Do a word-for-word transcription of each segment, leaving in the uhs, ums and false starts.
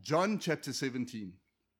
John chapter seventeen.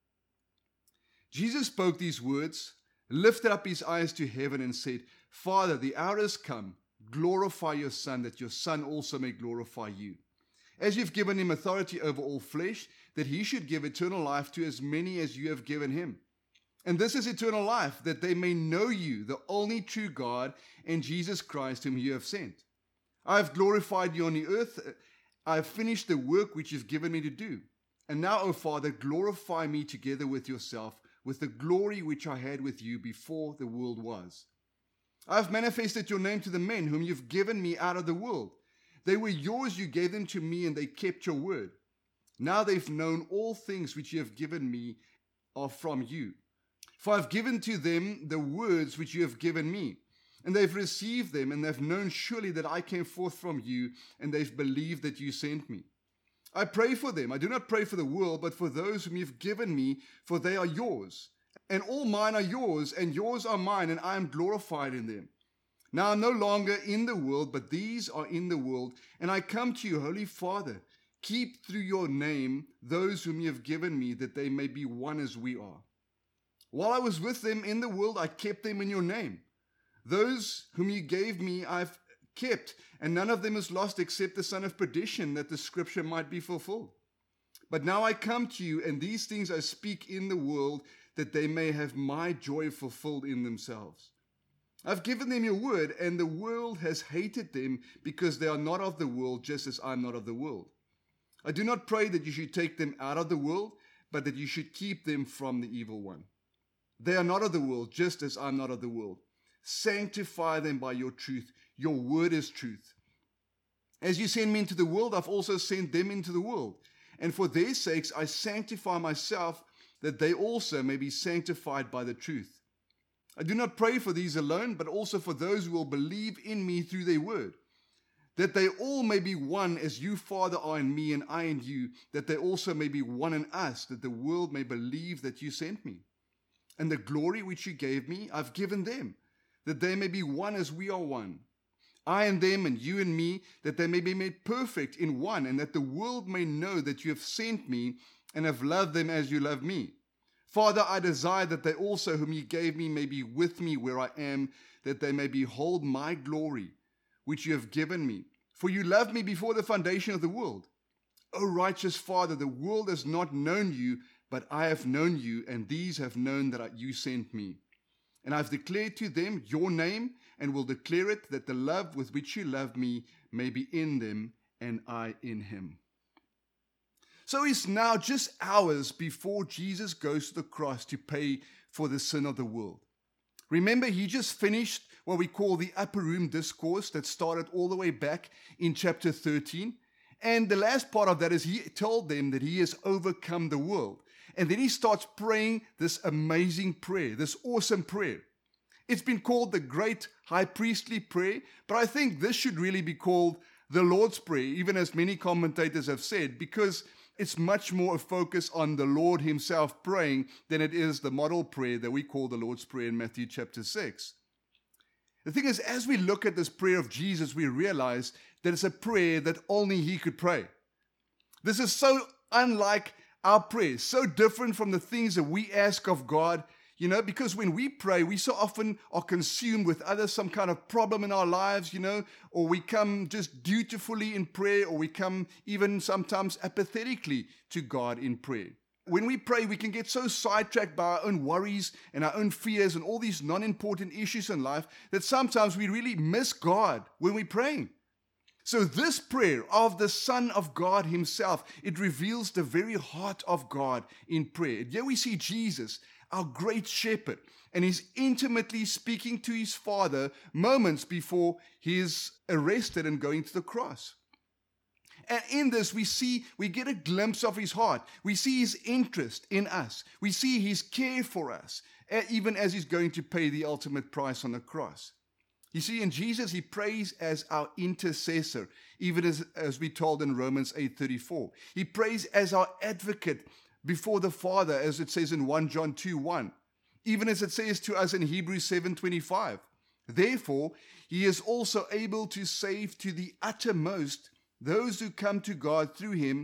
Jesus spoke these words, lifted up his eyes to heaven and said, Father, the hour has come. Glorify your Son, that your Son also may glorify you. As you've given him authority over all flesh, that he should give eternal life to as many as you have given him. And this is eternal life, that they may know you, the only true God, and Jesus Christ, whom you have sent. I have glorified you on the earth. I have finished the work which you've given me to do. And now, O Father, glorify me together with yourself, with the glory which I had with you before the world was. I have manifested your name to the men whom you've given me out of the world. They were yours, you gave them to me, and they kept your word. Now they've known all things which you have given me are from you. For I've given to them the words which you have given me, and they've received them, and they've known surely that I came forth from you, and they've believed that you sent me. I pray for them. I do not pray for the world, but for those whom you've given me, for they are yours. And all mine are yours, and yours are mine, and I am glorified in them. Now I'm no longer in the world, but these are in the world, and I come to you, Holy Father. Keep through your name those whom you have given me, that they may be one as we are. While I was with them in the world, I kept them in your name. Those whom you gave me I've kept, and none of them is lost except the son of perdition, that the scripture might be fulfilled. But now I come to you, and these things I speak in the world, that they may have my joy fulfilled in themselves. I've given them your word, and the world has hated them, because they are not of the world, just as I'm not of the world. I do not pray that you should take them out of the world, but that you should keep them from the evil one. They are not of the world, just as I'm not of the world. Sanctify them by your truth. Your word is truth. As you send me into the world, I've also sent them into the world. And for their sakes I sanctify myself, that they also may be sanctified by the truth. I do not pray for these alone, but also for those who will believe in me through their word, that they all may be one as you, Father, are in me and I in you, that they also may be one in us, that the world may believe that you sent me. And the glory which you gave me, I've given them, that they may be one as we are one. I and them and you and me, that they may be made perfect in one, and that the world may know that you have sent me and have loved them as you love me. Father, I desire that they also whom you gave me may be with me where I am, that they may behold my glory, which you have given me. For you loved me before the foundation of the world. O righteous Father, the world has not known you, but I have known you, and these have known that you sent me. And I've declared to them your name, and will declare it, that the love with which you love me may be in them, and I in him. So it's now just hours before Jesus goes to the cross to pay for the sin of the world. Remember, he just finished what we call the upper room discourse that started all the way back in chapter thirteen. And the last part of that is he told them that he has overcome the world. And then he starts praying this amazing prayer, this awesome prayer. It's been called the great high priestly prayer, but I think this should really be called the Lord's Prayer, even as many commentators have said, because it's much more a focus on the Lord himself praying than it is the model prayer that we call the Lord's Prayer in Matthew chapter six. The thing is, as we look at this prayer of Jesus, we realize that it's a prayer that only he could pray. This is so unlike our prayers, so different from the things that we ask of God, you know, because when we pray, we so often are consumed with other, some kind of problem in our lives, you know, or we come just dutifully in prayer, or we come even sometimes apathetically to God in prayer. When we pray, we can get so sidetracked by our own worries and our own fears and all these non-important issues in life that sometimes we really miss God when we're praying. So this prayer of the Son of God himself, it reveals the very heart of God in prayer. Here we see Jesus, our great shepherd, and he's intimately speaking to his Father moments before he is arrested and going to the cross. And in this, we see, we get a glimpse of his heart. We see his interest in us. We see his care for us, even as he's going to pay the ultimate price on the cross. You see, in Jesus, he prays as our intercessor, even as, as we told in Romans eight thirty-four. He prays as our advocate before the Father, as it says in First John two one, even as it says to us in Hebrews seven twenty-five. Therefore, he is also able to save to the uttermost those who come to God through him,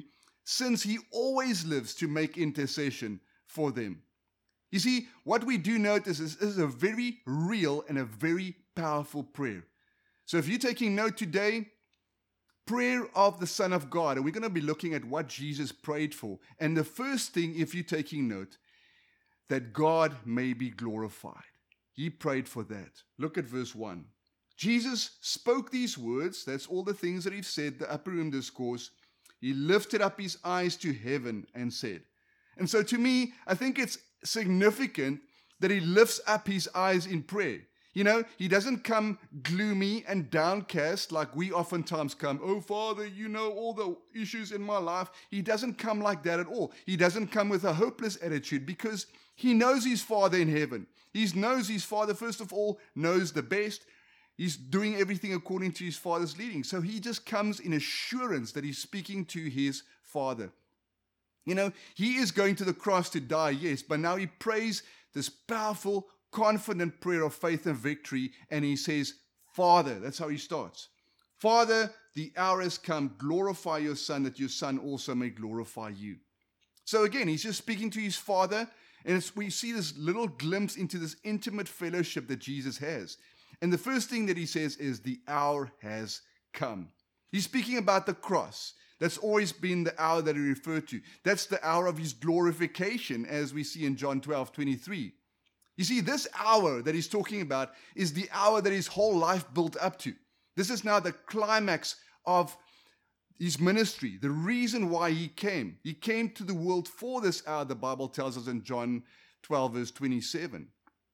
since he always lives to make intercession for them. You see, what we do notice is this is a very real and a very powerful prayer. So if you're taking note today, prayer of the Son of God, and we're going to be looking at what Jesus prayed for. And the first thing, if you're taking note, that God may be glorified. He prayed for that. Look at verse one. Jesus spoke these words, that's all the things that he said, the upper room discourse. He lifted up his eyes to heaven and said. And so to me, I think it's significant that he lifts up his eyes in prayer. You know, he doesn't come gloomy and downcast like we oftentimes come. Oh, Father, you know all the issues in my life. He doesn't come like that at all. He doesn't come with a hopeless attitude because he knows his Father in heaven. He knows his Father, first of all, knows the best. He's doing everything according to his Father's leading. So he just comes in assurance that he's speaking to his Father. You know, he is going to the cross to die, yes, but now he prays this powerful, confident prayer of faith and victory, and he says, Father, that's how he starts. Father, the hour has come, glorify your Son, that your Son also may glorify you. So again, he's just speaking to his Father, and it's, we see this little glimpse into this intimate fellowship that Jesus has. And the first thing that he says is, the hour has come. He's speaking about the cross. That's always been the hour that he referred to. That's the hour of his glorification, as we see in John twelve twenty-three. You see, this hour that he's talking about is the hour that his whole life built up to. This is now the climax of his ministry, the reason why he came. He came to the world for this hour, the Bible tells us in John twelve, verse twenty-seven.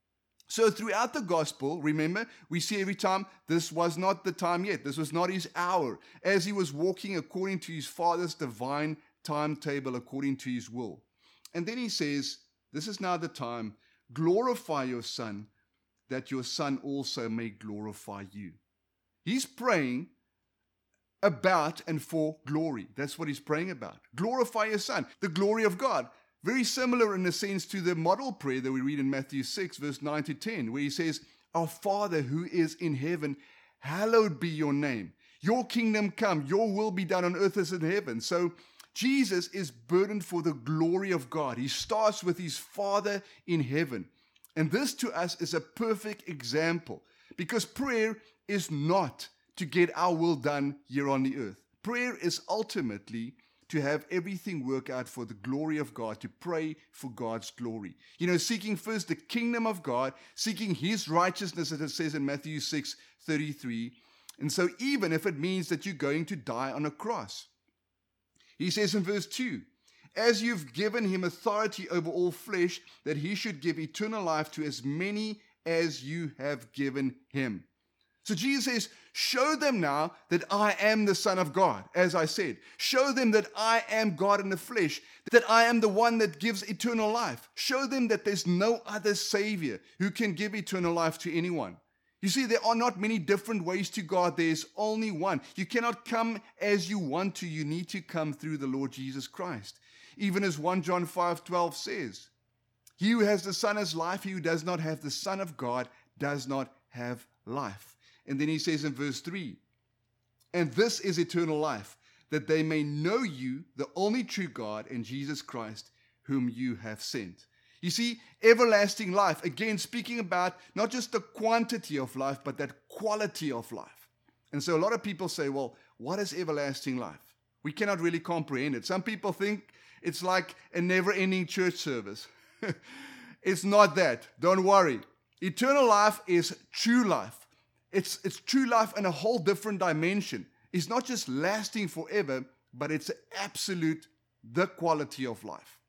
So throughout the gospel, remember, we see every time this was not the time yet. This was not his hour, as he was walking according to his Father's divine timetable, according to his will. And then he says, this is now the time. Glorify your Son, that your Son also may glorify you. He's praying about and for glory. That's what he's praying about. Glorify your Son, the glory of God. Very similar in a sense to the model prayer that we read in Matthew six, verse nine to ten, where he says, Our Father who is in heaven, hallowed be your name. Your kingdom come, your will be done on earth as in heaven. So Jesus is burdened for the glory of God. He starts with his Father in heaven. And this to us is a perfect example, because prayer is not to get our will done here on the earth. Prayer is ultimately to have everything work out for the glory of God, to pray for God's glory. You know, seeking first the kingdom of God, seeking his righteousness, as it says in Matthew six thirty-three. And so even if it means that you're going to die on a cross. He says in verse two, as you've given him authority over all flesh, that he should give eternal life to as many as you have given him. So Jesus says, show them now that I am the Son of God, as I said. Show them that I am God in the flesh, that I am the one that gives eternal life. Show them that there's no other Savior who can give eternal life to anyone. You see, there are not many different ways to God. There's only one. You cannot come as you want to. You need to come through the Lord Jesus Christ. Even as First John five twelve says, he who has the Son has life. He who does not have the Son of God does not have life. And then he says in verse three, and this is eternal life, that they may know you, the only true God, and Jesus Christ, whom you have sent. You see, everlasting life, again, speaking about not just the quantity of life, but that quality of life. And so a lot of people say, well, what is everlasting life? We cannot really comprehend it. Some people think it's like a never-ending church service. It's not that. Don't worry. Eternal life is true life. It's, it's true life in a whole different dimension. It's not just lasting forever, but it's absolute, the quality of life.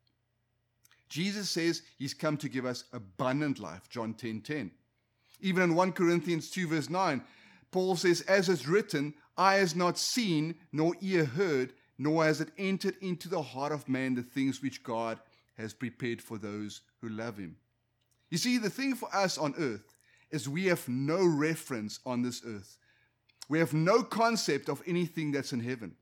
Jesus says he's come to give us abundant life, John ten ten. Even in First Corinthians two verse nine, Paul says, as is written, eye has not seen, nor ear heard, nor has it entered into the heart of man the things which God has prepared for those who love him. You see, the thing for us on earth is we have no reference on this earth. We have no concept of anything that's in heaven.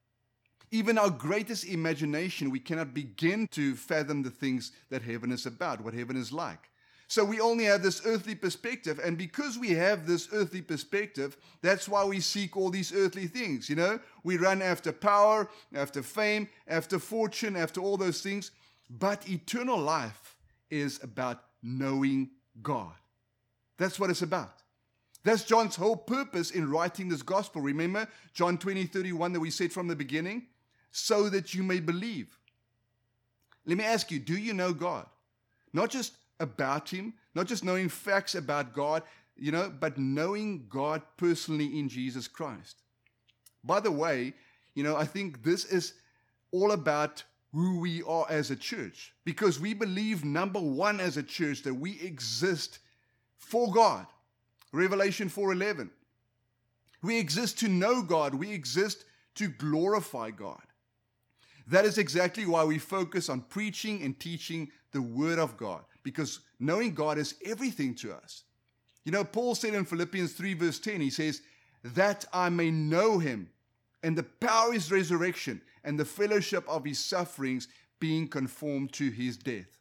Even our greatest imagination, we cannot begin to fathom the things that heaven is about, what heaven is like. So we only have this earthly perspective. And because we have this earthly perspective, that's why we seek all these earthly things. You know, we run after power, after fame, after fortune, after all those things. But eternal life is about knowing God. That's what it's about. That's John's whole purpose in writing this gospel. Remember John twenty, thirty-one that we said from the beginning? So that you may believe. Let me ask you, do you know God? Not just about him, not just knowing facts about God, you know, but knowing God personally in Jesus Christ. By the way, you know, I think this is all about who we are as a church, because we believe, number one, as a church, that we exist for God. Revelation four eleven. We exist to know God. We exist to glorify God. That is exactly why we focus on preaching and teaching the Word of God, because knowing God is everything to us. You know, Paul said in Philippians three verse ten, he says, that I may know him and the power of his resurrection and the fellowship of his sufferings, being conformed to his death.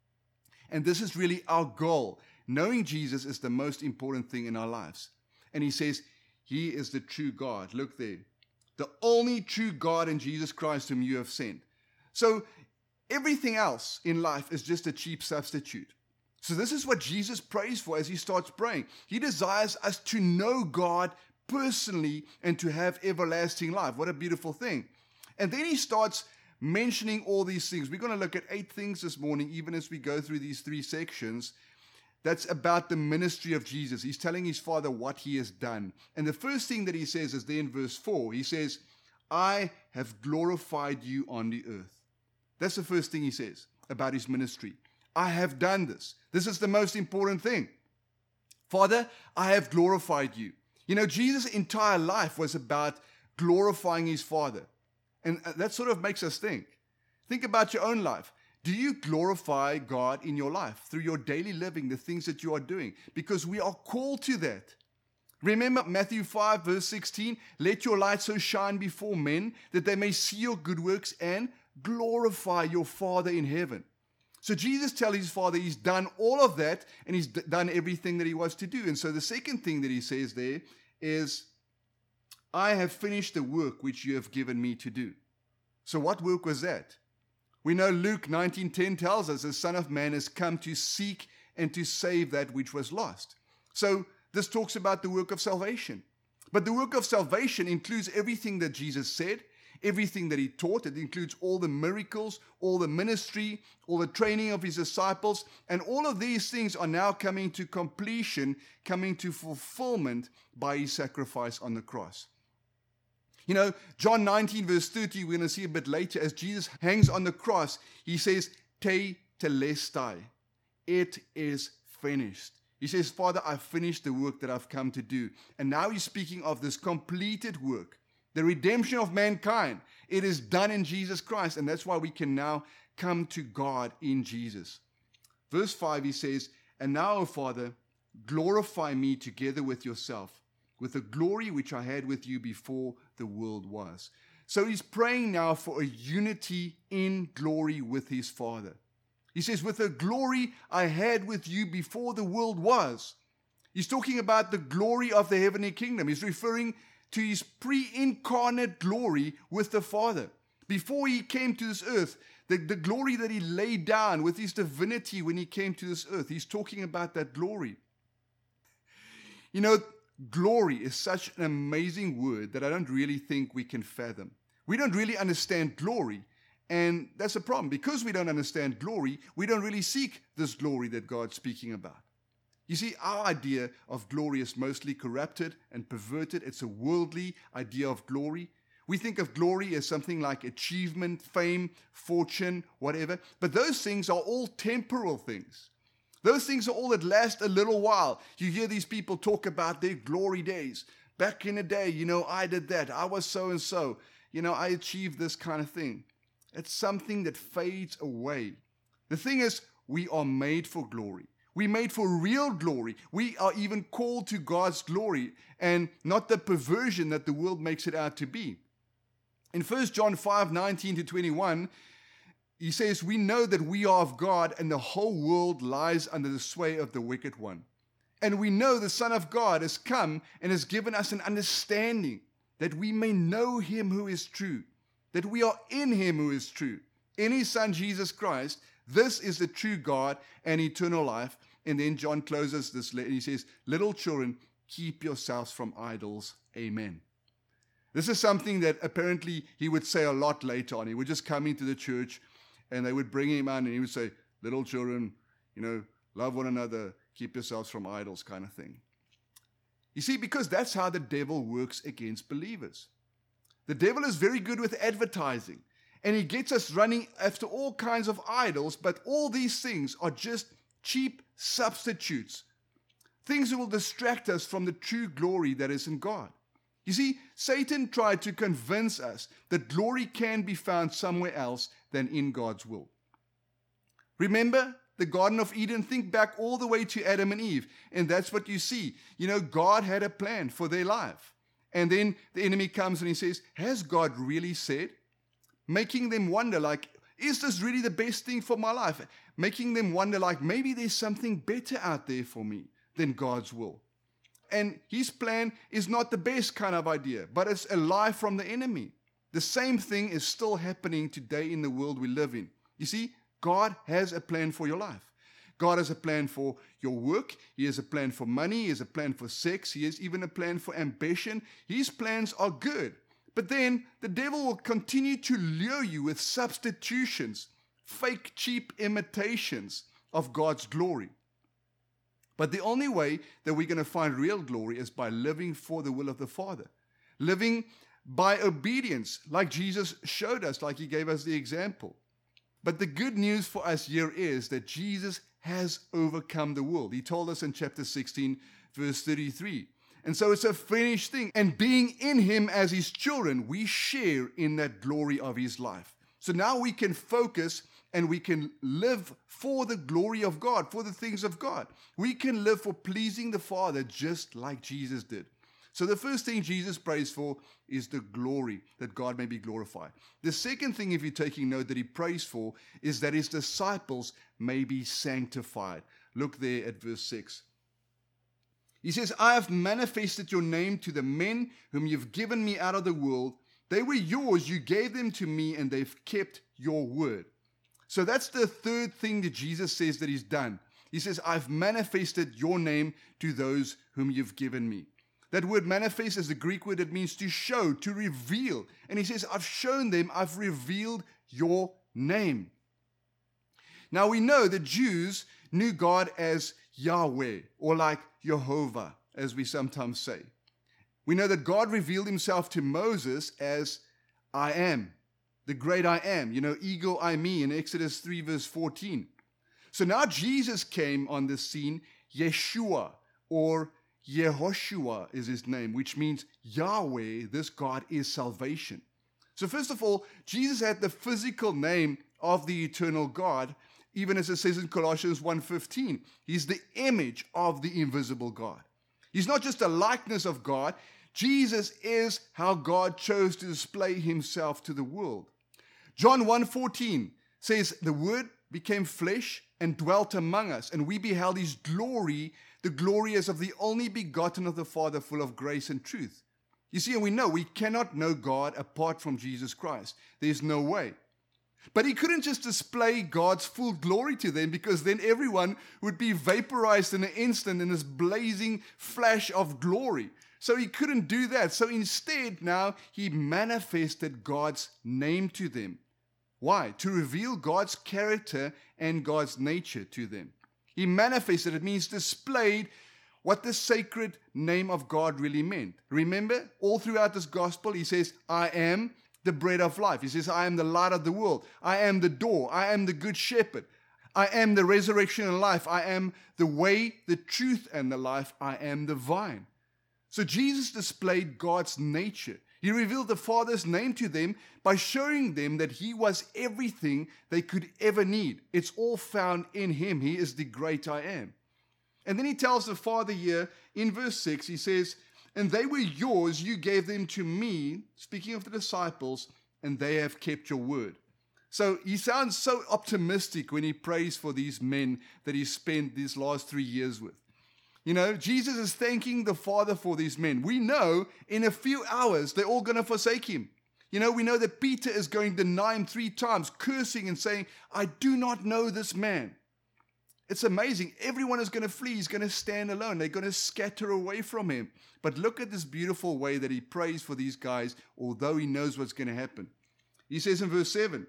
And this is really our goal. Knowing Jesus is the most important thing in our lives. And he says, he is the true God. Look there. The only true God in Jesus Christ whom you have sent. So everything else in life is just a cheap substitute. So this is what Jesus prays for as he starts praying. He desires us to know God personally and to have everlasting life. What a beautiful thing. And then he starts mentioning all these things. We're going to look at eight things this morning, even as we go through these three sections. That's about the ministry of Jesus. He's telling his Father what he has done. And the first thing that he says is there in verse four. He says, I have glorified you on the earth. That's the first thing he says about his ministry. I have done this. This is the most important thing. Father, I have glorified you. You know, Jesus' entire life was about glorifying his Father. And that sort of makes us think. Think about your own life. Do you glorify God in your life through your daily living, the things that you are doing? Because we are called to that. Remember Matthew five verse sixteen, let your light so shine before men that they may see your good works and glorify your Father in heaven. So Jesus tells his Father he's done all of that and he's d- done everything that he was to do. And so the second thing that he says there is, I have finished the work which you have given me to do. So what work was that? We know Luke nineteen ten tells us the Son of Man has come to seek and to save that which was lost. So this talks about the work of salvation. But the work of salvation includes everything that Jesus said, everything that he taught. It includes all the miracles, all the ministry, all the training of his disciples. And all of these things are now coming to completion, coming to fulfillment by his sacrifice on the cross. You know, John nineteen verse thirty, we're going to see a bit later, as Jesus hangs on the cross, he says, te telestai, it is finished. He says, Father, I've finished the work that I've come to do. And now he's speaking of this completed work, the redemption of mankind. It is done in Jesus Christ, and that's why we can now come to God in Jesus. Verse five, he says, and now, O Father, glorify me together with yourself, with the glory which I had with you before the world was. So he's praying now for a unity in glory with his Father. He says, with the glory I had with you before the world was. He's talking about the glory of the heavenly kingdom. He's referring to his pre-incarnate glory with the Father. Before he came to this earth, the, the glory that he laid down with his divinity when he came to this earth, he's talking about that glory. You know, glory is such an amazing word that I don't really think we can fathom. We don't really understand glory, and that's a problem. Because we don't understand glory, we don't really seek this glory that God's speaking about. You see, our idea of glory is mostly corrupted and perverted. It's a worldly idea of glory. We think of glory as something like achievement, fame, fortune, whatever. But those things are all temporal things. Those things are all that last a little while. You hear these people talk about their glory days. Back in the day, you know, I did that. I was so-and-so. You know, I achieved this kind of thing. It's something that fades away. The thing is, we are made for glory. We're made for real glory. We are even called to God's glory and not the perversion that the world makes it out to be. In First John five, nineteen to twenty-one, he says, we know that we are of God and the whole world lies under the sway of the wicked one. And we know the Son of God has come and has given us an understanding that we may know him who is true, that we are in him who is true, in his Son Jesus Christ. This is the true God and eternal life. And then John closes this letter and he says, little children, keep yourselves from idols. Amen. This is something that apparently he would say a lot later on. He would just come into the church and they would bring him on and he would say, little children, you know, love one another, keep yourselves from idols, kind of thing. You see, because that's how the devil works against believers. The devil is very good with advertising, and he gets us running after all kinds of idols, but all these things are just cheap substitutes, things that will distract us from the true glory that is in God. You see, Satan tried to convince us that glory can be found somewhere else than in God's will. Remember the Garden of Eden? Think back all the way to Adam and Eve, and that's what you see. You know, God had a plan for their life. And then the enemy comes and he says, has God really said? Making them wonder, like, is this really the best thing for my life? Making them wonder, like, maybe there's something better out there for me than God's will. And his plan is not the best kind of idea, but it's a lie from the enemy. The same thing is still happening today in the world we live in. You see, God has a plan for your life. God has a plan for your work. He has a plan for money. He has a plan for sex. He has even a plan for ambition. His plans are good. But then the devil will continue to lure you with substitutions, fake, cheap imitations of God's glory. But the only way that we're going to find real glory is by living for the will of the Father. Living by obedience, like Jesus showed us, like he gave us the example. But the good news for us here is that Jesus has overcome the world. He told us in chapter sixteen, verse thirty-three. And so it's a finished thing. And being in him as his children, we share in that glory of his life. So now we can focus and we can live for the glory of God, for the things of God. We can live for pleasing the Father just like Jesus did. So the first thing Jesus prays for is the glory, that God may be glorified. The second thing, if you're taking note, that he prays for is that his disciples may be sanctified. Look there at verse six. He says, I have manifested your name to the men whom you've given me out of the world. They were yours, you gave them to me, and they've kept your word. So that's the third thing that Jesus says that he's done. He says, I've manifested your name to those whom you've given me. That word manifest is the Greek word that means to show, to reveal. And he says, I've shown them, I've revealed your name. Now we know the Jews knew God as Yahweh, or like Jehovah, as we sometimes say. We know that God revealed himself to Moses as I am, the great I am, you know, ego I me in Exodus three verse fourteen. So now Jesus came on the scene, Yeshua, or Yehoshua is his name, which means Yahweh, this God is salvation. So first of all, Jesus had the physical name of the eternal God, even as it says in Colossians one fifteen. He's the image of the invisible God. He's not just a likeness of God. Jesus is how God chose to display himself to the world. John one fourteen says, the Word became flesh and dwelt among us, and we beheld his glory, the glory as of the only begotten of the Father, full of grace and truth. You see, and we know we cannot know God apart from Jesus Christ. There's no way. But he couldn't just display God's full glory to them, because then everyone would be vaporized in an instant in this blazing flash of glory. So he couldn't do that. So instead, now he manifested God's name to them. Why? To reveal God's character and God's nature to them. He manifested, it means displayed what the sacred name of God really meant. Remember, all throughout this gospel, he says, I am the bread of life. He says, I am the light of the world. I am the door. I am the good shepherd. I am the resurrection and life. I am the way, the truth, and the life. I am the vine. So Jesus displayed God's nature. He revealed the Father's name to them by showing them that he was everything they could ever need. It's all found in him. He is the great I am. And then he tells the Father here in verse six, he says, and they were yours, you gave them to me, speaking of the disciples, and they have kept your word. So he sounds so optimistic when he prays for these men that he spent these last three years with. You know, Jesus is thanking the Father for these men. We know in a few hours they're all going to forsake him. You know, we know that Peter is going to deny him three times, cursing and saying, I do not know this man. It's amazing. Everyone is going to flee. He's going to stand alone. They're going to scatter away from him. But look at this beautiful way that he prays for these guys, although he knows what's going to happen. He says in verse seven,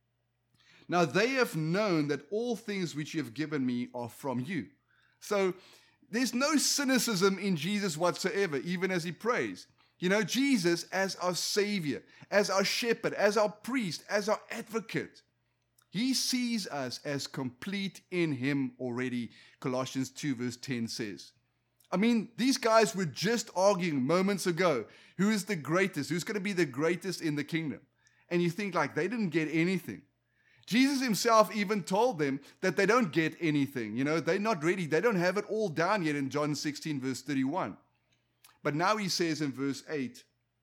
now they have known that all things which you have given me are from you. So there's no cynicism in Jesus whatsoever, even as he prays. You know, Jesus as our Savior, as our shepherd, as our priest, as our advocate. He sees us as complete in him already, Colossians two verse ten says. I mean, these guys were just arguing moments ago, who is the greatest, who's going to be the greatest in the kingdom. And you think like they didn't get anything. Jesus himself even told them that they don't get anything. You know, they're not ready. They don't have it all down yet in John sixteen verse thirty-one. But now he says in verse eight,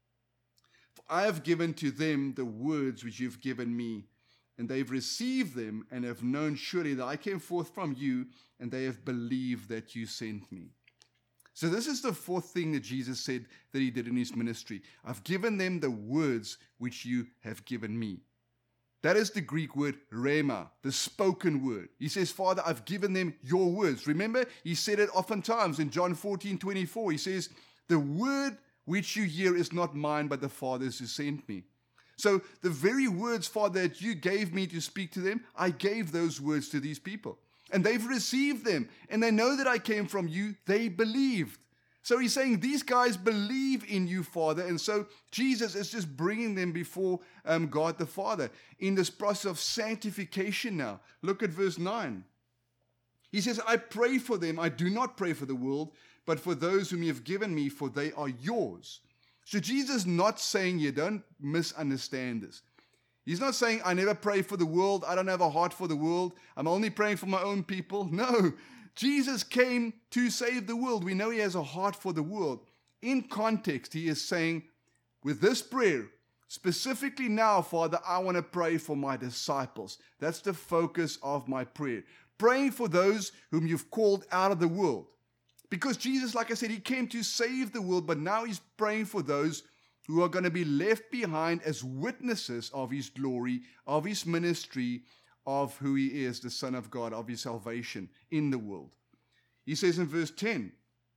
for I have given to them the words which you've given me, and they've received them and have known surely that I came forth from you, and they have believed that you sent me. So this is the fourth thing that Jesus said that he did in his ministry. I've given them the words which you have given me. That is the Greek word rhema, the spoken word. He says, Father, I've given them your words. Remember, he said it oftentimes in John fourteen twenty-four. He says, the word which you hear is not mine, but the Father's who sent me. So the very words, Father, that you gave me to speak to them, I gave those words to these people. And they've received them. And they know that I came from you. They believed. So he's saying these guys believe in you, Father. And so Jesus is just bringing them before um, God the Father in this process of sanctification now. Look at verse nine. He says, I pray for them. I do not pray for the world, but for those whom you have given me, for they are yours. So Jesus is not saying, you don't misunderstand this. He's not saying, I never pray for the world. I don't have a heart for the world. I'm only praying for my own people. No, Jesus came to save the world. We know he has a heart for the world. In context, he is saying, with this prayer, specifically now, Father, I want to pray for my disciples. That's the focus of my prayer. Praying for those whom you've called out of the world. Because Jesus, like I said, he came to save the world, but now he's praying for those who are going to be left behind as witnesses of his glory, of his ministry, of who he is, the Son of God, of his salvation in the world. He says in verse ten,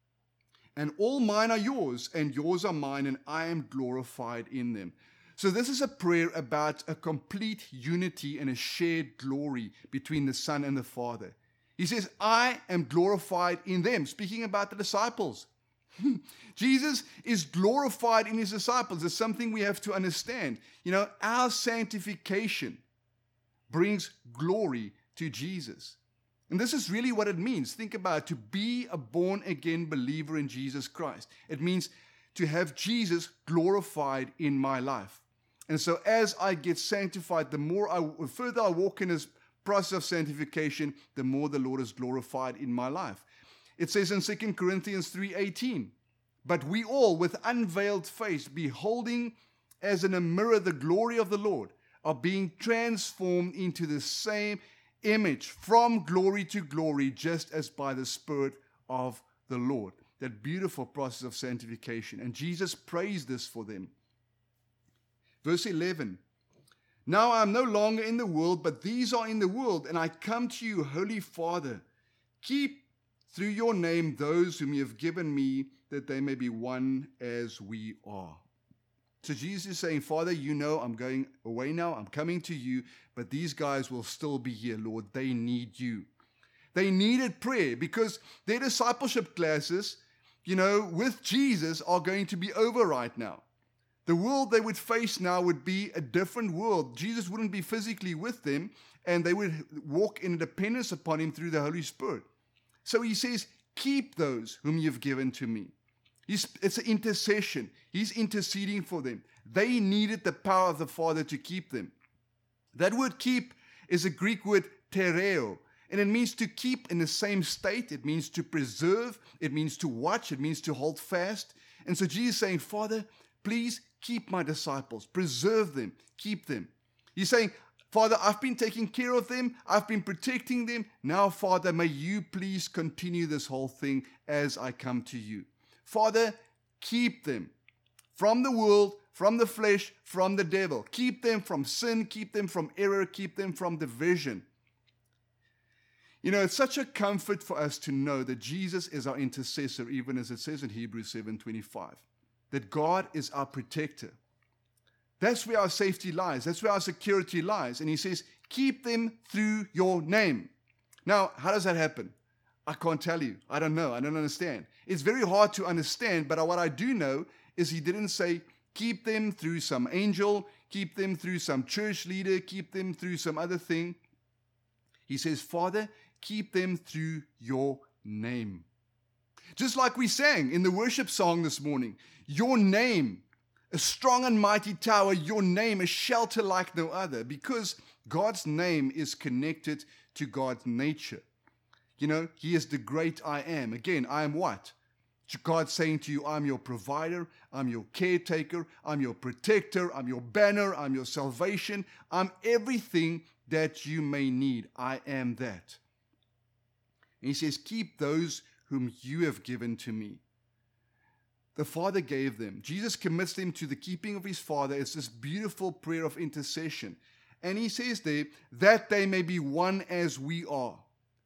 and all mine are yours, and yours are mine, and I am glorified in them. So this is a prayer about a complete unity and a shared glory between the Son and the Father. He says, I am glorified in them, speaking about the disciples. Jesus is glorified in his disciples. It's something we have to understand. You know, our sanctification brings glory to Jesus. And this is really what it means. Think about it, to be a born-again believer in Jesus Christ. It means to have Jesus glorified in my life. And so as I get sanctified, the more I, the further I walk in his process of sanctification, the more the Lord is glorified in my life. It says in Second Corinthians three eighteen, but we all with unveiled face, beholding as in a mirror the glory of the Lord, are being transformed into the same image from glory to glory, just as by the Spirit of the Lord. That beautiful process of sanctification. And Jesus praised this for them. Verse eleven, now I am no longer in the world, but these are in the world, and I come to you, Holy Father. Keep through your name those whom you have given me, that they may be one as we are. So Jesus is saying, Father, you know I'm going away now, I'm coming to you, but these guys will still be here, Lord. They need you. They needed prayer because their discipleship classes, you know, with Jesus are going to be over right now. The world they would face now would be a different world. Jesus wouldn't be physically with them, and they would walk in dependence upon him through the Holy Spirit. So he says, keep those whom you've given to me. He's, it's an intercession. He's interceding for them. They needed the power of the Father to keep them. That word keep is a Greek word tereo, and it means to keep in the same state. It means to preserve. It means to watch. It means to hold fast. And so Jesus is saying, Father, please keep my disciples. Preserve them. Keep them. He's saying, Father, I've been taking care of them. I've been protecting them. Now, Father, may you please continue this whole thing as I come to you. Father, keep them from the world, from the flesh, from the devil. Keep them from sin. Keep them from error. Keep them from division. You know, it's such a comfort for us to know that Jesus is our intercessor, even as it says in Hebrews seven twenty-five, that God is our protector. That's where our safety lies. That's where our security lies. And he says, keep them through your name. Now, how does that happen? I can't tell you. I don't know. I don't understand. It's very hard to understand, but what I do know is he didn't say, keep them through some angel, keep them through some church leader, keep them through some other thing. He says, Father, keep them through your name. Just like we sang in the worship song this morning, your name, a strong and mighty tower, your name, a shelter like no other, because God's name is connected to God's nature. You know, he is the great I am. Again, I am what? God saying to you, I'm your provider, I'm your caretaker, I'm your protector, I'm your banner, I'm your salvation, I'm everything that you may need. I am that. And he says, keep those whom you have given to me. The Father gave them. Jesus commits them to the keeping of his Father. It's this beautiful prayer of intercession. And he says there, that they may be one as we are.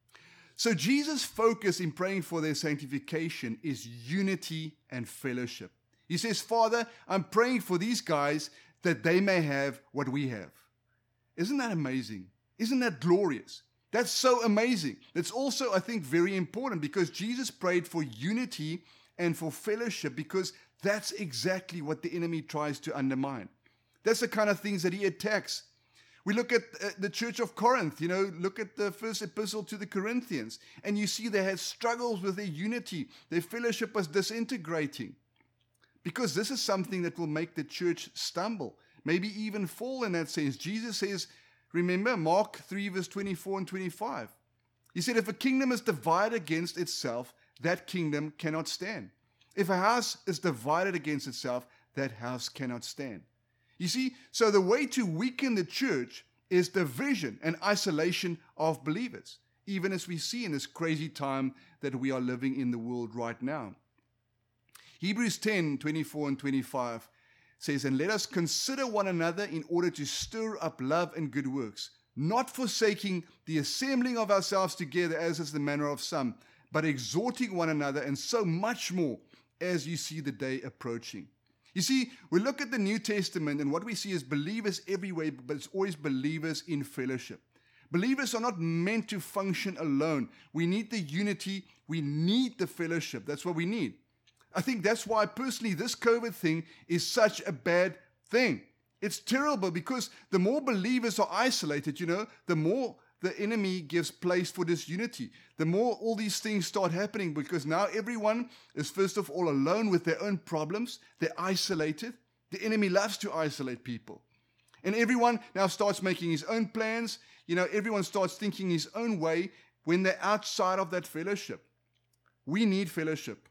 So Jesus' focus in praying for their sanctification is unity and fellowship. He says, Father, I'm praying for these guys that they may have what we have. Isn't that amazing? Isn't that glorious? That's so amazing. That's also, I think, very important because Jesus prayed for unity and for fellowship because that's exactly what the enemy tries to undermine. That's the kind of things that he attacks. We look at uh, the church of Corinth, you know, look at the first epistle to the Corinthians, and you see they had struggles with their unity. Their fellowship was disintegrating because this is something that will make the church stumble, maybe even fall in that sense. Jesus says, remember Mark three, verse twenty-four and twenty-five. He said, if a kingdom is divided against itself, that kingdom cannot stand. If a house is divided against itself, that house cannot stand. You see, so the way to weaken the church is division and isolation of believers, even as we see in this crazy time that we are living in the world right now. Hebrews ten, twenty-four and twenty-five says, and let us consider one another in order to stir up love and good works, not forsaking the assembling of ourselves together as is the manner of some, but exhorting one another, and so much more as you see the day approaching. You see, we look at the New Testament and what we see is believers everywhere, but it's always believers in fellowship. Believers are not meant to function alone. We need the unity. We need the fellowship. That's what we need. I think that's why personally this COVID thing is such a bad thing. It's terrible because the more believers are isolated, you know, the more the enemy gives place for disunity. The more all these things start happening because now everyone is first of all alone with their own problems. They're isolated. The enemy loves to isolate people. And everyone now starts making his own plans. You know, everyone starts thinking his own way when they're outside of that fellowship. We need fellowship.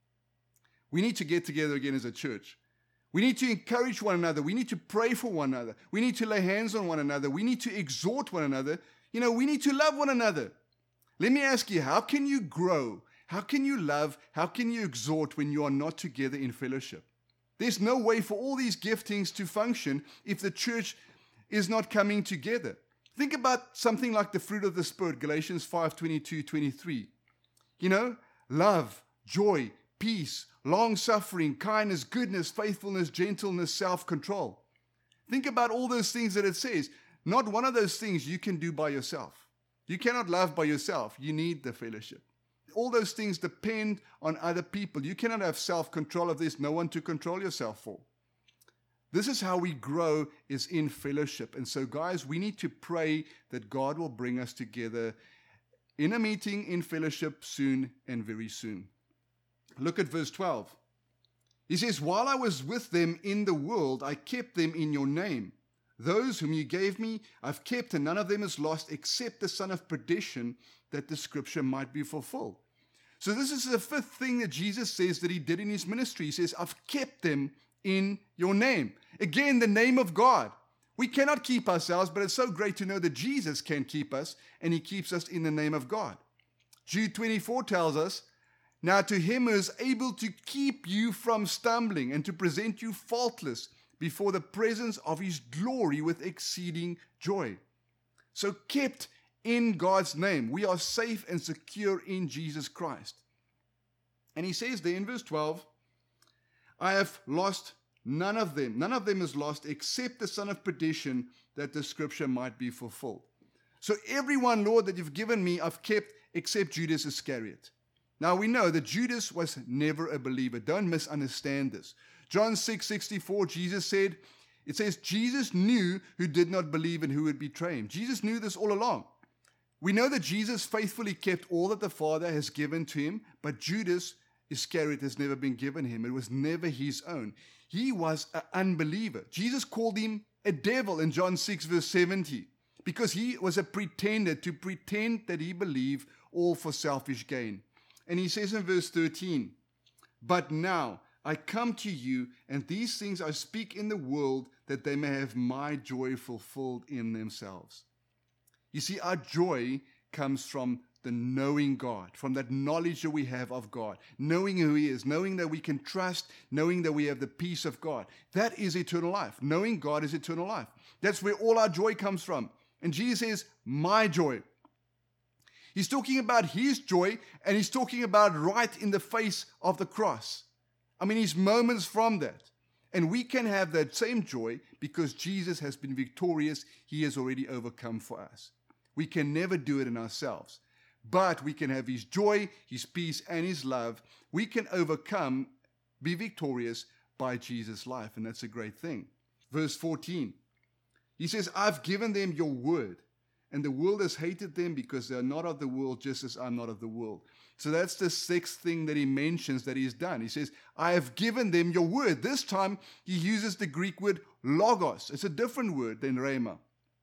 We need to get together again as a church. We need to encourage one another. We need to pray for one another. We need to lay hands on one another. We need to exhort one another. You know, we need to love one another. Let me ask you, how can you grow? How can you love? How can you exhort when you are not together in fellowship? There's no way for all these giftings to function if the church is not coming together. Think about something like the fruit of the Spirit, Galatians five, twenty-two, twenty-three. You know, love, joy, peace, long-suffering, kindness, goodness, faithfulness, gentleness, self-control. Think about all those things that it says. Not one of those things you can do by yourself. You cannot love by yourself. You need the fellowship. All those things depend on other people. You cannot have self-control if there's no one to control yourself for. This is how we grow, is in fellowship. And so, guys, we need to pray that God will bring us together in a meeting, in fellowship, soon and very soon. Look at verse twelve. He says, while I was with them in the world, I kept them in your name. Those whom you gave me, I've kept, and none of them is lost except the son of perdition, that the scripture might be fulfilled. So this is the fifth thing that Jesus says that he did in his ministry. He says, I've kept them in your name. Again, the name of God. We cannot keep ourselves, but it's so great to know that Jesus can keep us, and he keeps us in the name of God. Jude twenty-four tells us, now to him who is able to keep you from stumbling and to present you faultless before the presence of his glory with exceeding joy. So kept in God's name, we are safe and secure in Jesus Christ. And he says there in verse twelve, I have lost none of them. None of them is lost except the son of perdition, that the scripture might be fulfilled. So everyone, Lord, that you've given me, I've kept except Judas Iscariot. Now we know that Judas was never a believer. Don't misunderstand this. John six sixty-four, Jesus said, it says, Jesus knew who did not believe and who would betray him. Jesus knew this all along. We know that Jesus faithfully kept all that the Father has given to him, but Judas Iscariot has never been given him. It was never his own. He was an unbeliever. Jesus called him a devil in John six verse seventy because he was a pretender, to pretend that he believed, all for selfish gain. And he says in verse thirteen, but now I come to you, and these things I speak in the world, that they may have my joy fulfilled in themselves. You see, our joy comes from the knowing God, from that knowledge that we have of God, knowing who he is, knowing that we can trust, knowing that we have the peace of God. That is eternal life. Knowing God is eternal life. That's where all our joy comes from. And Jesus says, my joy. He's talking about his joy, and he's talking about right in the face of the cross. I mean, he's moments from that. And we can have that same joy because Jesus has been victorious. He has already overcome for us. We can never do it in ourselves. But we can have his joy, his peace, and his love. We can overcome, be victorious by Jesus' life. And that's a great thing. Verse fourteen. He says, I've given them your word, and the world has hated them because they are not of the world, just as I'm not of the world. So that's the sixth thing that he mentions that he's done. He says, I have given them your word. This time he uses the Greek word logos. It's a different word than rhema.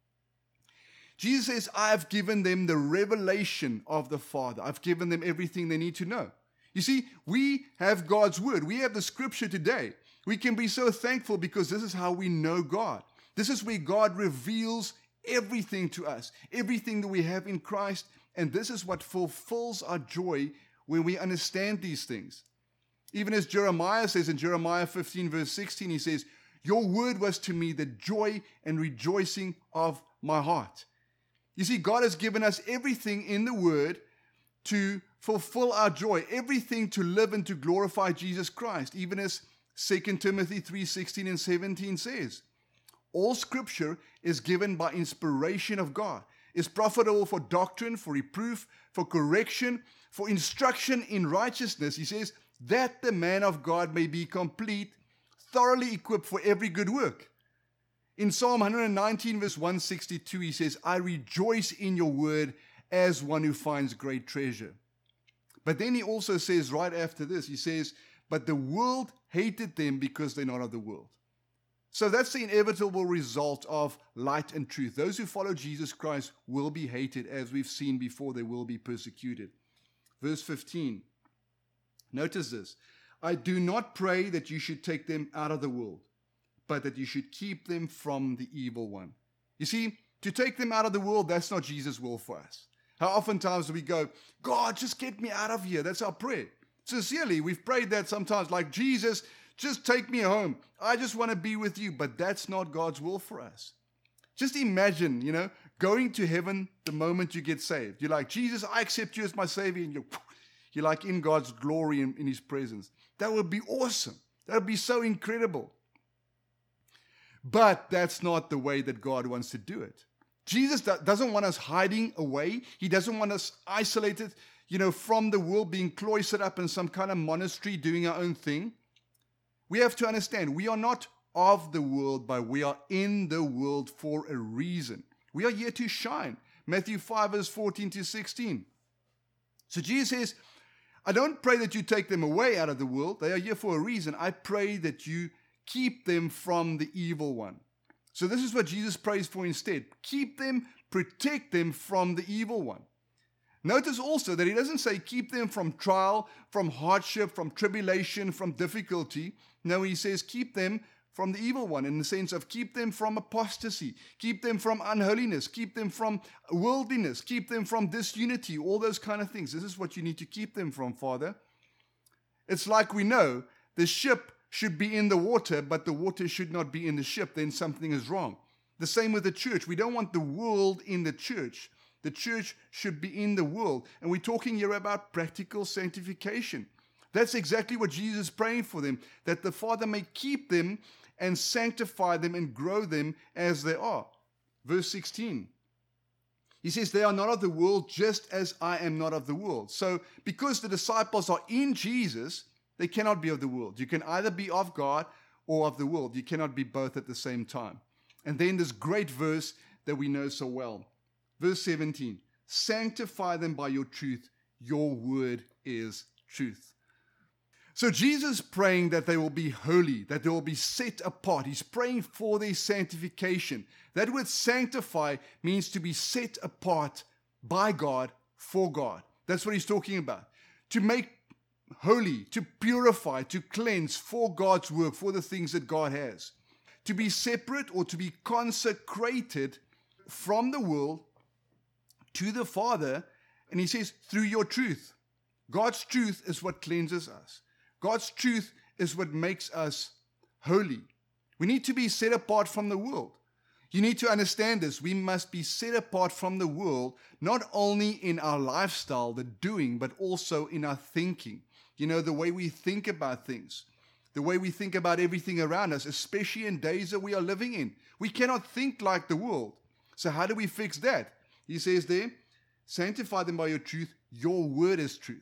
Jesus says, I have given them the revelation of the Father. I've given them everything they need to know. You see, we have God's word. We have the scripture today. We can be so thankful because this is how we know God. This is where God reveals everything to us, everything that we have in Christ. And this is what fulfills our joy when we understand these things. Even as Jeremiah says in Jeremiah fifteen verse sixteen, he says, your word was to me the joy and rejoicing of my heart. You see, God has given us everything in the word to fulfill our joy, everything to live and to glorify Jesus Christ, even as Second Timothy three sixteen and seventeen says. All scripture is given by inspiration of God, is profitable for doctrine, for reproof, for correction, for instruction in righteousness. He says, that the man of God may be complete, thoroughly equipped for every good work. In Psalm one nineteen verse one sixty-two, he says, I rejoice in your word as one who finds great treasure. But then he also says right after this, he says, but the world hated them because they're not of the world. So that's the inevitable result of light and truth. Those who follow Jesus Christ will be hated, as we've seen before. They will be persecuted. Verse fifteen. Notice this. I do not pray that you should take them out of the world, but that you should keep them from the evil one. You see, to take them out of the world, that's not Jesus' will for us. How oftentimes do we go, God, just get me out of here. That's our prayer. Sincerely, we've prayed that sometimes, like, Jesus, just take me home. I just want to be with you. But that's not God's will for us. Just imagine, you know, going to heaven the moment you get saved. You're like, Jesus, I accept you as my Savior. And you're, you're like in God's glory and in his presence. That would be awesome. That would be so incredible. But that's not the way that God wants to do it. Jesus doesn't want us hiding away. He doesn't want us isolated, you know, from the world, being cloistered up in some kind of monastery doing our own thing. We have to understand, we are not of the world, but we are in the world for a reason. We are here to shine. Matthew five, verse fourteen to sixteen. So Jesus says, I don't pray that you take them away out of the world. They are here for a reason. I pray that you keep them from the evil one. So this is what Jesus prays for instead. Keep them, protect them from the evil one. Notice also that he doesn't say keep them from trial, from hardship, from tribulation, from difficulty. No, he says keep them from the evil one, in the sense of keep them from apostasy, keep them from unholiness, keep them from worldliness, keep them from disunity, all those kind of things. This is what you need to keep them from, Father. It's like we know the ship should be in the water, but the water should not be in the ship. Then something is wrong. The same with the church. We don't want the world in the church. The church should be in the world. And we're talking here about practical sanctification. That's exactly what Jesus is praying for them, that the Father may keep them and sanctify them and grow them as they are. Verse sixteen. He says, they are not of the world, just as I am not of the world. So because the disciples are in Jesus, they cannot be of the world. You can either be of God or of the world. You cannot be both at the same time. And then this great verse that we know so well. Verse seventeen, sanctify them by your truth. Your word is truth. So Jesus is praying that they will be holy, that they will be set apart. He's praying for their sanctification. That word sanctify means to be set apart by God, for God. That's what he's talking about. To make holy, to purify, to cleanse for God's work, for the things that God has. To be separate or to be consecrated from the world to the Father. And he says, through your truth. God's truth is what cleanses us. God's truth is what makes us holy. We need to be set apart from the world. You need to understand this. We must be set apart from the world, not only in our lifestyle, the doing, but also in our thinking. You know, the way we think about things, the way we think about everything around us, especially in days that we are living in. We cannot think like the world. So how do we fix that? He says there, sanctify them by your truth. Your word is truth.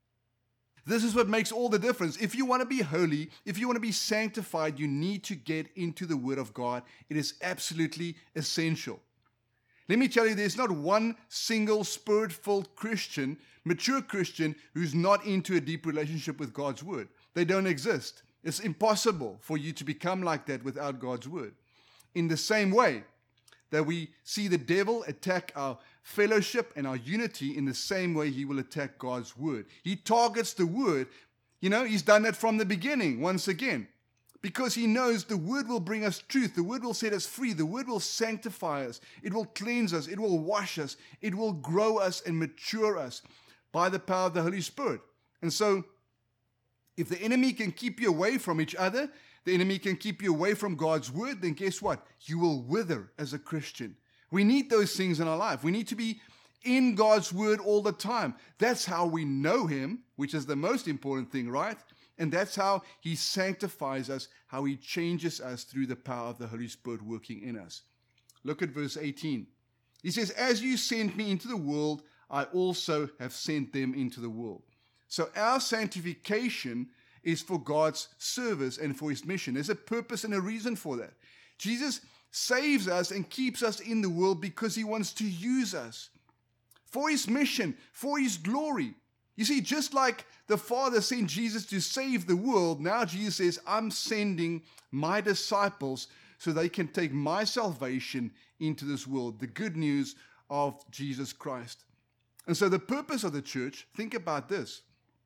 This is what makes all the difference. If you want to be holy, if you want to be sanctified, you need to get into the Word of God. It is absolutely essential. Let me tell you, there's not one single Spirit-filled Christian, mature Christian, who's not into a deep relationship with God's Word. They don't exist. It's impossible for you to become like that without God's Word. In the same way that we see the devil attack our fellowship and our unity, in the same way he will attack God's word. He targets the word. You know, he's done that from the beginning, once again, because he knows the word will bring us truth. The word will set us free. The word will sanctify us. It will cleanse us. It will wash us. It will grow us and mature us by the power of the Holy Spirit. And so, if the enemy can keep you away from each other, the enemy can keep you away from God's word, then guess what? You will wither as a Christian. We need those things in our life. We need to be in God's word all the time. That's how we know him, which is the most important thing, right? And that's how he sanctifies us, how he changes us through the power of the Holy Spirit working in us. Look at verse eighteen. He says, as you sent me into the world, I also have sent them into the world. So our sanctification is for God's service and for his mission. There's a purpose and a reason for that. Jesus saves us and keeps us in the world because he wants to use us for his mission, for his glory. You see, just like the Father sent Jesus to save the world, now Jesus says, I'm sending my disciples so they can take my salvation into this world, the good news of Jesus Christ. And so the purpose of the church, think about this.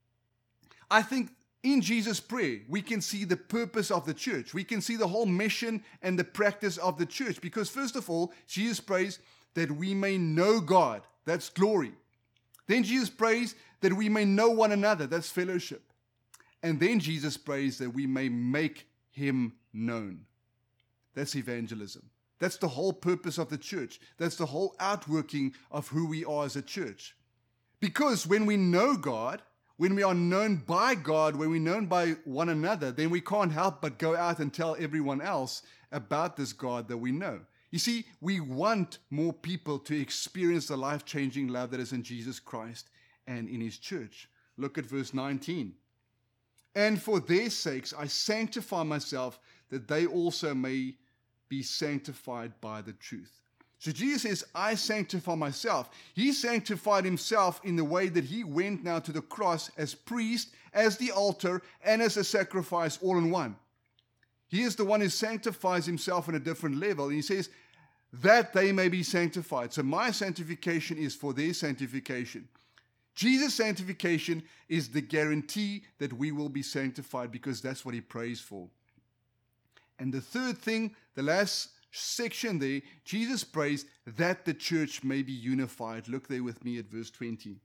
I think in Jesus' prayer, we can see the purpose of the church. We can see the whole mission and the practice of the church. Because first of all, Jesus prays that we may know God. That's glory. Then Jesus prays that we may know one another. That's fellowship. And then Jesus prays that we may make him known. That's evangelism. That's the whole purpose of the church. That's the whole outworking of who we are as a church. Because when we know God, when we are known by God, when we're known by one another, then we can't help but go out and tell everyone else about this God that we know. You see, we want more people to experience the life-changing love that is in Jesus Christ and in his church. Look at verse nineteen. And for their sakes I sanctify myself, that they also may be sanctified by the truth. So Jesus says, I sanctify myself. He sanctified himself in the way that he went now to the cross as priest, as the altar, and as a sacrifice all in one. He is the one who sanctifies himself on a different level. And he says, that they may be sanctified. So my sanctification is for their sanctification. Jesus' sanctification is the guarantee that we will be sanctified because that's what he prays for. And the third thing, the last section there, Jesus prays that the church may be unified. Look there with me at verse twenty.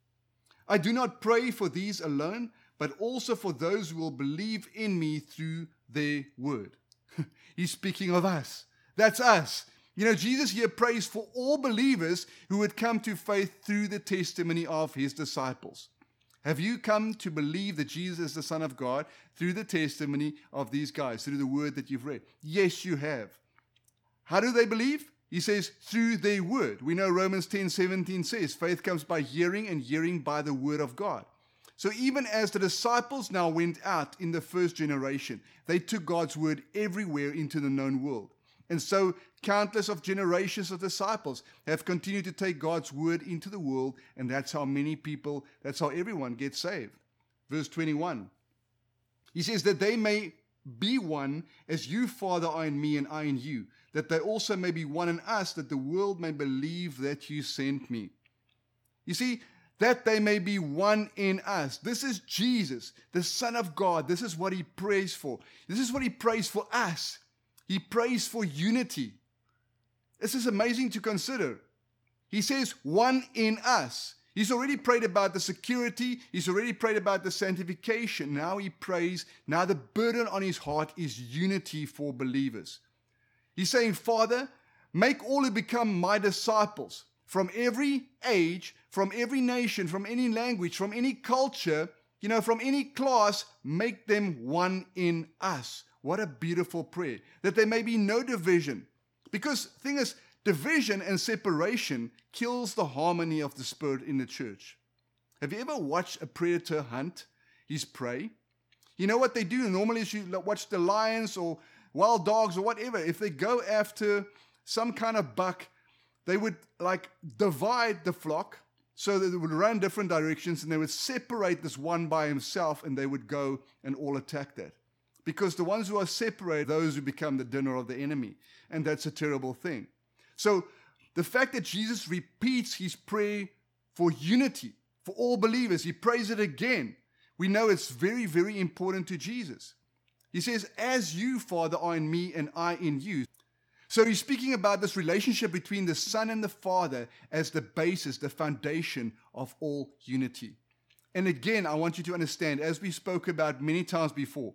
I do not pray for these alone, but also for those who will believe in me through their word. He's speaking of us. That's us. You know, Jesus here prays for all believers who would come to faith through the testimony of his disciples. Have you come to believe that Jesus is the Son of God through the testimony of these guys, through the word that you've read? Yes, you have. How do they believe? He says, through their word. We know Romans ten seventeen says, faith comes by hearing, and hearing by the word of God. So even as the disciples now went out in the first generation, they took God's word everywhere into the known world. And so countless of generations of disciples have continued to take God's word into the world, and that's how many people, that's how everyone gets saved. Verse twenty-one, he says that they may be one as you, Father, are in me and I in you, that they also may be one in us, that the world may believe that you sent me. You see, that they may be one in us. This is Jesus, the Son of God. This is what he prays for. This is what he prays for us. He prays for unity. This is amazing to consider. He says, one in us. He's already prayed about the security. He's already prayed about the sanctification. Now he prays, now the burden on his heart is unity for believers. He's saying, Father, make all who become my disciples from every age, from every nation, from any language, from any culture, you know, from any class, make them one in us. What a beautiful prayer. That there may be no division. Because the thing is, division and separation kills the harmony of the Spirit in the church. Have you ever watched a predator hunt his prey? You know what they do? Normally if you watch the lions or wild dogs or whatever, if they go after some kind of buck, they would like divide the flock so that they would run different directions, and they would separate this one by himself, and they would go and all attack that. Because the ones who are separated, those who become the dinner of the enemy. And that's a terrible thing. So the fact that Jesus repeats his prayer for unity, for all believers, he prays it again. We know it's very, very important to Jesus. He says, as you, Father, are in me and I in you. So he's speaking about this relationship between the Son and the Father as the basis, the foundation of all unity. And again, I want you to understand, as we spoke about many times before,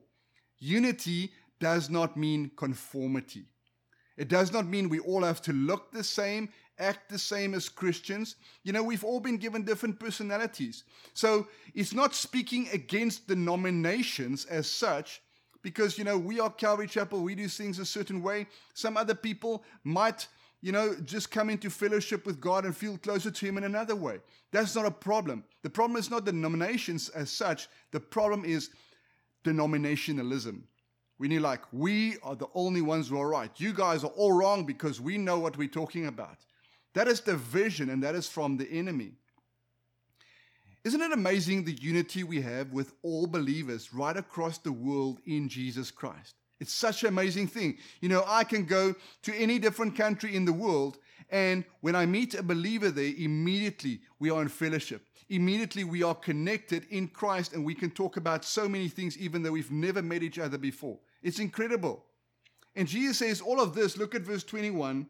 unity does not mean conformity. It does not mean we all have to look the same, act the same as Christians. You know, we've all been given different personalities. So it's not speaking against denominations as such, because, you know, we are Calvary Chapel, we do things a certain way. Some other people might, you know, just come into fellowship with God and feel closer to him in another way. That's not a problem. The problem is not denominations as such. The problem is denominationalism. When you're like, we are the only ones who are right. You guys are all wrong because we know what we're talking about. That is division, and that is from the enemy. Isn't it amazing the unity we have with all believers right across the world in Jesus Christ? It's such an amazing thing. You know, I can go to any different country in the world, and when I meet a believer there, immediately we are in fellowship. Immediately we are connected in Christ, and we can talk about so many things even though we've never met each other before. It's incredible. And Jesus says all of this, look at verse twenty-one,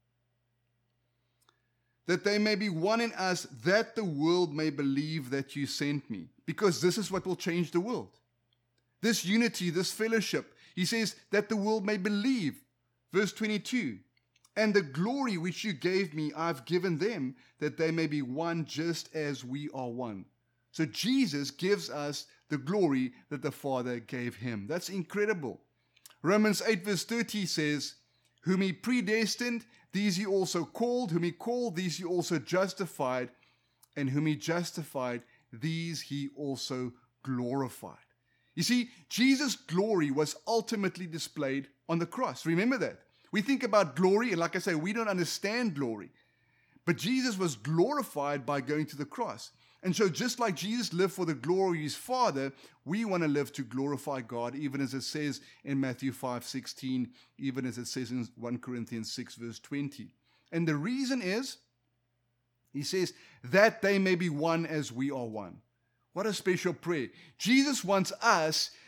that they may be one in us, that the world may believe that you sent me. Because this is what will change the world. This unity, this fellowship. He says that the world may believe. Verse twenty-two, and the glory which you gave me, I've given them, that they may be one just as we are one. So Jesus gives us the glory that the Father gave him. That's incredible. Romans eight verse thirty says, whom he predestined, these he also called. Whom he called, these he also justified. And whom he justified, these he also glorified. You see, Jesus' glory was ultimately displayed on the cross. Remember that. We think about glory, and like I say, we don't understand glory. But Jesus was glorified by going to the cross. And so just like Jesus lived for the glory of his Father, we want to live to glorify God, even as it says in Matthew five sixteen, even as it says in First Corinthians six verse twenty. And the reason is, he says, that they may be one as we are one. What a special prayer. Jesus wants us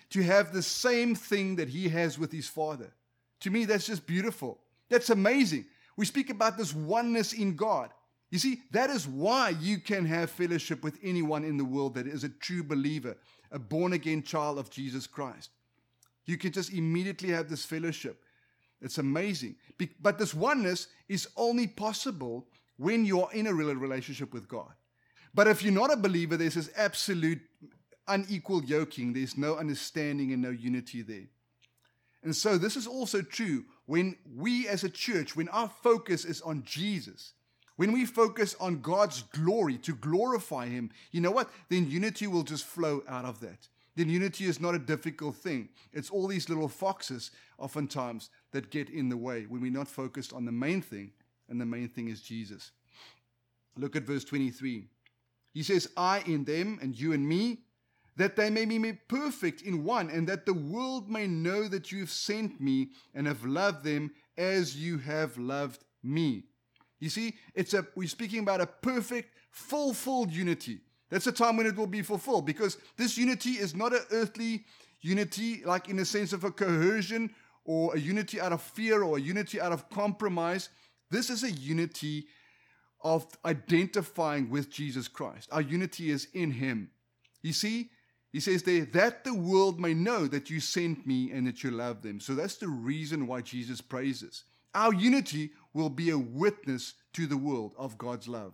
to have the same thing that he has with his Father. To me, that's just beautiful. That's amazing. We speak about this oneness in God. You see, that is why you can have fellowship with anyone in the world that is a true believer, a born-again child of Jesus Christ. You can just immediately have this fellowship. It's amazing. Be- but this oneness is only possible when you are in a real relationship with God. But if you're not a believer, there's this absolute unequal yoking. There's no understanding and no unity there. And so this is also true when we as a church, when our focus is on Jesus, when we focus on God's glory, to glorify him, you know what? Then unity will just flow out of that. Then unity is not a difficult thing. It's all these little foxes, oftentimes, that get in the way when we're not focused on the main thing, and the main thing is Jesus. Look at verse twenty-three. He says, I in them and you in me, that they may be made perfect in one, and that the world may know that you have sent me and have loved them as you have loved me. You see, it's a we're speaking about a perfect, fulfilled unity. That's a time when it will be fulfilled, because this unity is not an earthly unity, like in the sense of a coercion or a unity out of fear or a unity out of compromise. This is a unity of identifying with Jesus Christ. Our unity is in him. You see, he says there, that the world may know that you sent me and that you love them. So that's the reason why Jesus praises. Our unity will be a witness to the world of God's love.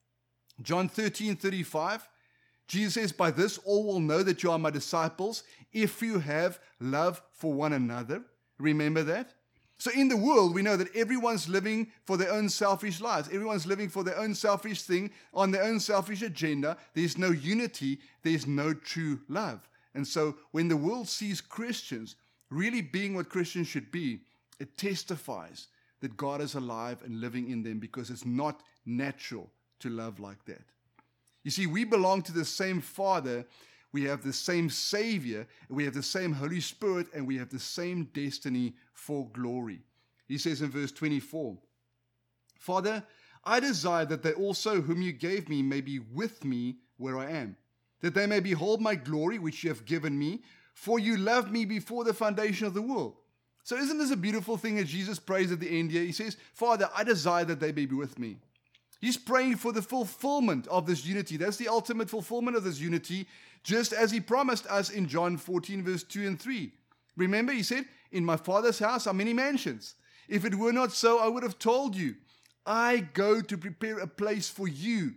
John thirteen thirty-five, Jesus says, by this all will know that you are my disciples, if you have love for one another. Remember that? So in the world, we know that everyone's living for their own selfish lives. Everyone's living for their own selfish thing, on their own selfish agenda. There's no unity. There's no true love. And so when the world sees Christians really being what Christians should be, it testifies that God is alive and living in them, because it's not natural to love like that. You see, we belong to the same Father. We have the same Savior, we have the same Holy Spirit, and we have the same destiny for glory. He says in verse twenty-four, Father, I desire that they also whom you gave me may be with me where I am, that they may behold my glory which you have given me, for you loved me before the foundation of the world. So isn't this a beautiful thing that Jesus prays at the end here? He says, Father, I desire that they may be with me. He's praying for the fulfillment of this unity. That's the ultimate fulfillment of this unity, just as he promised us in John fourteen, verse two and three. Remember, he said, in my Father's house are many mansions. If it were not so, I would have told you. I go to prepare a place for you.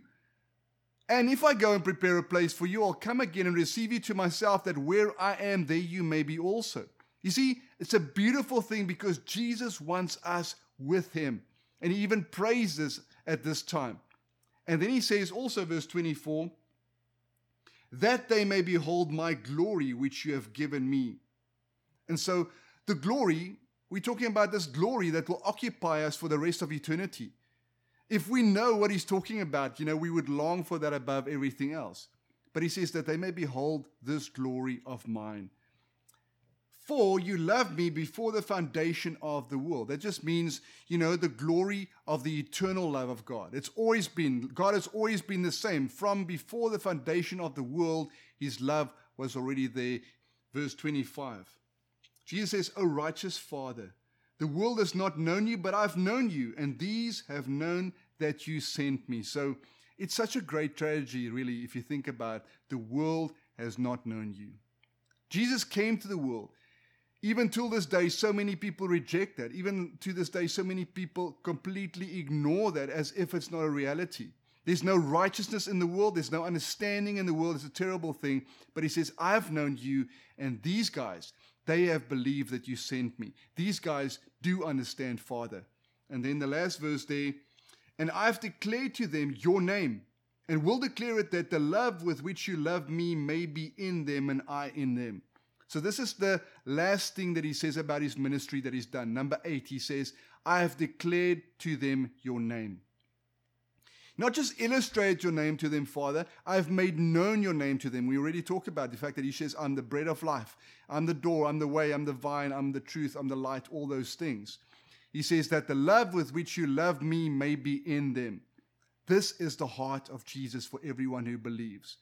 And if I go and prepare a place for you, I'll come again and receive you to myself, that where I am, there you may be also. You see, it's a beautiful thing, because Jesus wants us with him. And he even prays this at this time. And then he says also, verse twenty-four, that they may behold my glory which you have given me. And so the glory, we're talking about this glory that will occupy us for the rest of eternity. If we know what he's talking about, you know, we would long for that above everything else. But he says that they may behold this glory of mine. For you loved me before the foundation of the world. That just means, you know, the glory of the eternal love of God. It's always been, God has always been the same. From before the foundation of the world, his love was already there. Verse twenty-five. Jesus says, O righteous Father, the world has not known you, but I've known you, and these have known that you sent me. So it's such a great tragedy, really, if you think about it. The world has not known you. Jesus came to the world. Even till this day, so many people reject that. Even to this day, so many people completely ignore that as if it's not a reality. There's no righteousness in the world. There's no understanding in the world. It's a terrible thing. But he says, I've known you, and these guys, they have believed that you sent me. These guys do understand Father. And then the last verse there, and I've declared to them your name, and will declare it, that the love with which you love me may be in them and I in them. So this is the last thing that he says about his ministry that he's done. Number eight, he says, I have declared to them your name. Not just illustrate your name to them, Father, I've made known your name to them. We already talked about the fact that he says, I'm the bread of life. I'm the door, I'm the way, I'm the vine, I'm the truth, I'm the light, all those things. He says that the love with which you love me may be in them. This is the heart of Jesus for everyone who believes.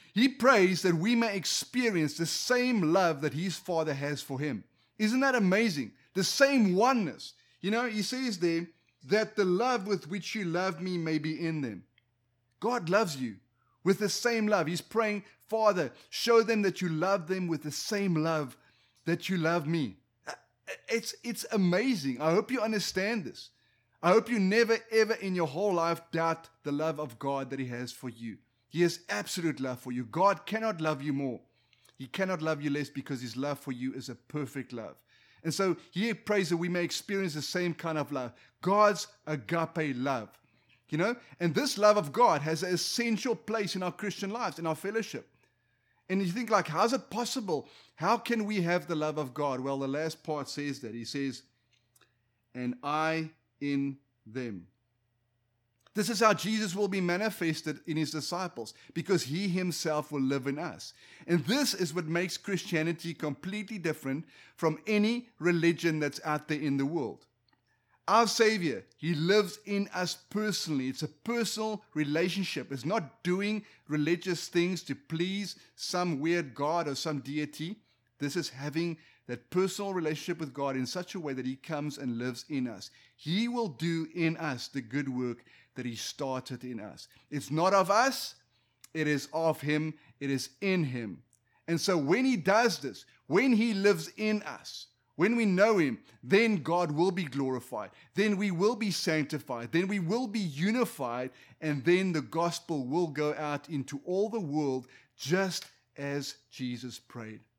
He prays that we may experience the same love that his Father has for him. Isn't that amazing? The same oneness. You know, he says there that the love with which you love me may be in them. God loves you with the same love. He's praying, Father, show them that you love them with the same love that you love me. It's, it's amazing. I hope you understand this. I hope you never, ever in your whole life doubt the love of God that he has for you. He has absolute love for you. God cannot love you more. He cannot love you less because his love for you is a perfect love. And so he prays that we may experience the same kind of love. God's agape love. You know, and this love of God has an essential place in our Christian lives, in our fellowship. And you think like, how's it possible? How can we have the love of God? Well, the last part says that. He says, and I in them. This is how Jesus will be manifested in his disciples, because he himself will live in us. And this is what makes Christianity completely different from any religion that's out there in the world. Our Savior, he lives in us personally. It's a personal relationship. It's not doing religious things to please some weird God or some deity. This is having that personal relationship with God in such a way that he comes and lives in us. He will do in us the good work that he started in us. It's not of us. It is of him. It is in him. And so when he does this, when he lives in us, when we know him, then God will be glorified. Then we will be sanctified. Then we will be unified. And then the gospel will go out into all the world just as Jesus prayed.